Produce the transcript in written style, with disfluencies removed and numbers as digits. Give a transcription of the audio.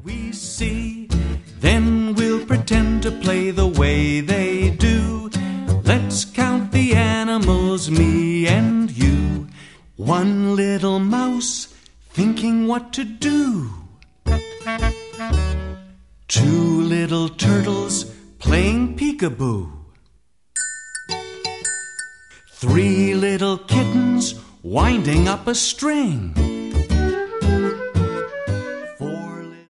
we see, then we'll pretend to play the way they do. Let's count the animals, me and you. One little mouse thinking what to do. Two little turtles playing peekaboo. Three little kittens winding up a string.